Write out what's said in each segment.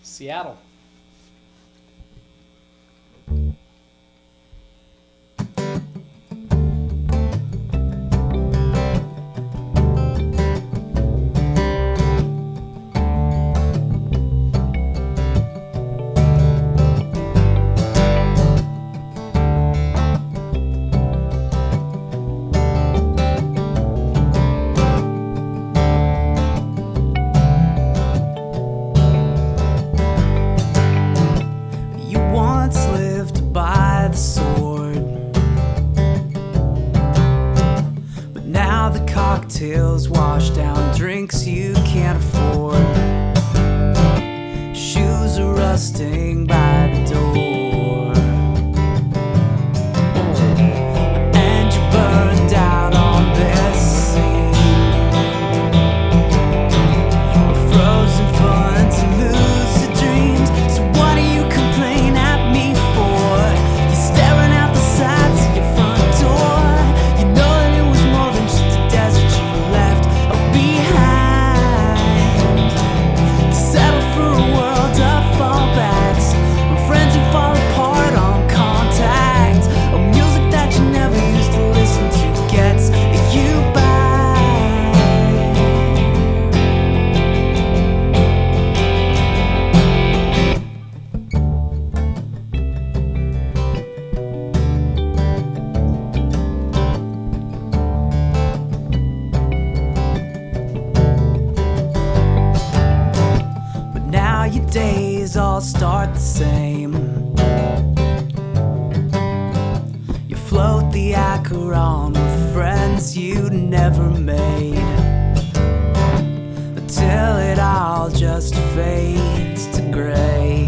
Seattle. Cocktails wash down drinks you can't afford. Shoes are rusting by the door, and you burned out on this scene. Frozen funds and lucid dreams. So what do you complain at me for? You're staring out the sides of your front door. You know that it was more than just a desert you left behind to settle for a world of fallbacks, and friends who fall apart on contact, or music that you never used to listen to gets you by. But now your days all start the same. You float the Acheron with friends you never made, until it all just fades to gray.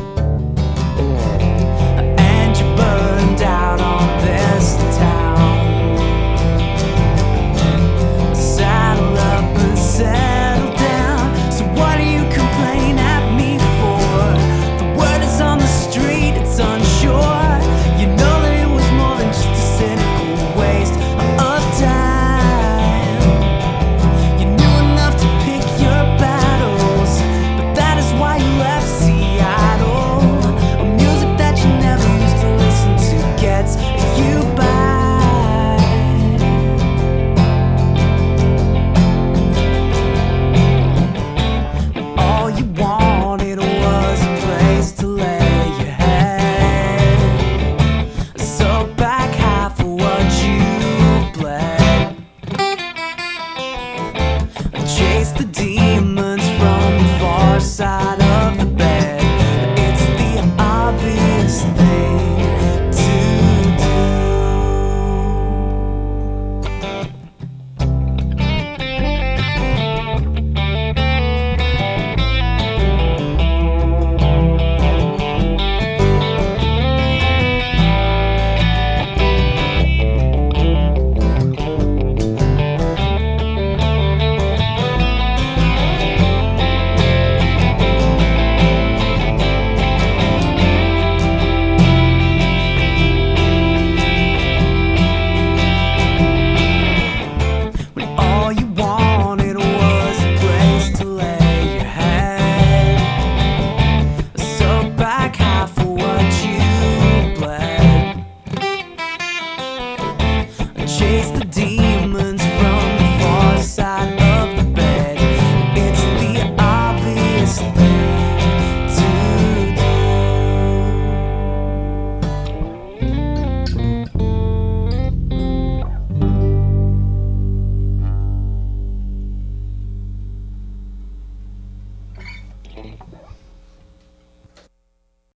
And you burned out on this town. Saddle up and settle down. So what do you complain at me for? The word is on the street, it's unsure. You know that it was more than just a cynical waste of time. You knew enough to pick your battles, but that is why you left Seattle. A music that you never used to listen to gets you by. All you wanted was a place to lay your head. Soak back half of what you bled. Chase the demons from the far side of the bed. It's the obvious thing to do. When all you wanted was a place to lay your head. Soak back half of what you bled. Chase the demons from the far side of the bed. It's the obvious thing to do.